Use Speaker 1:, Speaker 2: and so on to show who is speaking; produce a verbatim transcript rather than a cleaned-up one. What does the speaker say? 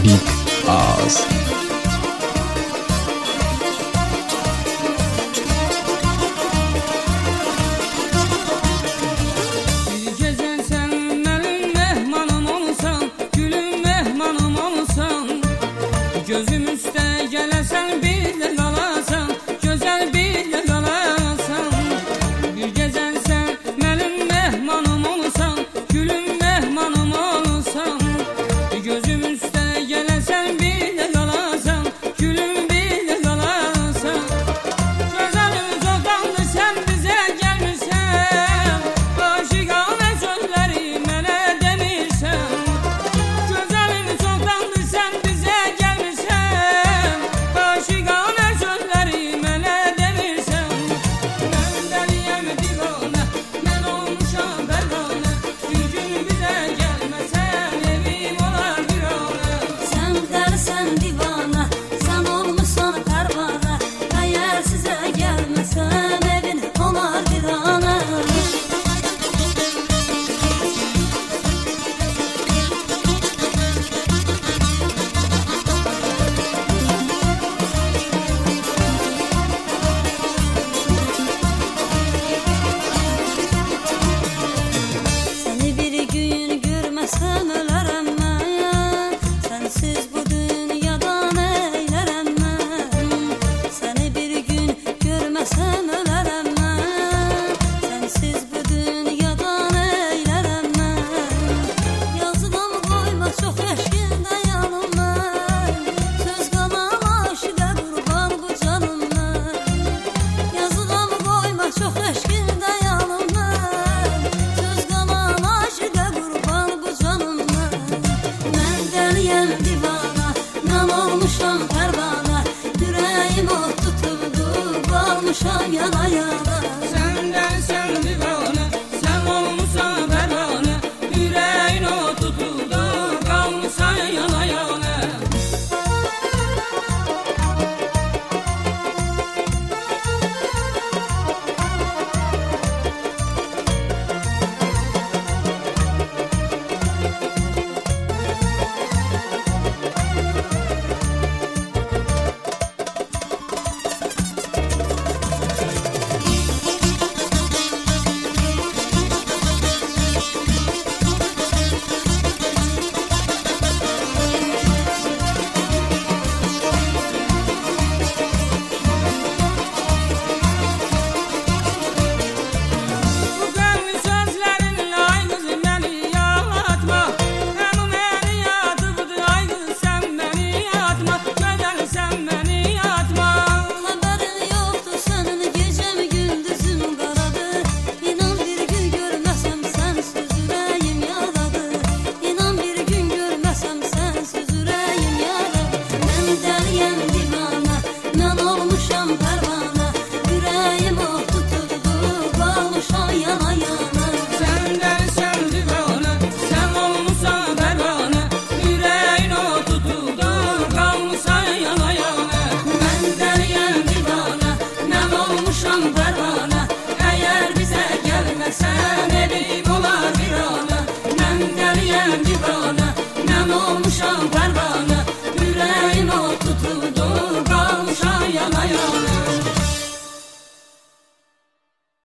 Speaker 1: Vahid Az.
Speaker 2: Gözüm üstə gələsən, bir də qalasan, gözəl bir də qalasan. Bir gecən sən mənim mehmanım olsan, gülüm mehmanım olsan. Gözüm üstə gələsən, bir də qalasan, gülüm bir də qalasan. Gözəlim çoxdandır sən bizə gəlmirsən, aşiqanə sözləri mənə demirsən. Gözəlim çoxdandır sən bizə gəlmirsən, aşiqanə sözləri mənə demirsən. Mən dəliyəm divanə, mən olmuşam pərvanə, bir gün bizə gəlməsən evim olar viranə.
Speaker 3: Sən dəlisən divana, sən olmuşsan pərvanə, əgər sizə gəlməsəm evin olar viranə. Səni bir gün görməsəm ölərəm mən, sənsiz bu dünyadan eylərəm mən. Səni bir gün görməsəm ölərəm mən, sənsiz bu dünyadan eylərəm mən. Yazıqam qoyma çox eşqində yanım mən, söz qalan aşiqə qurban bu canım mən. Yazıqam qoyma çox eşqində yanım mən, söz qalan aşiqə qurban bu canım mən. Mən dəliyəm divana, mən olmuşam pərvanə, ürəyim od tutubdu, qalmışam yana yana.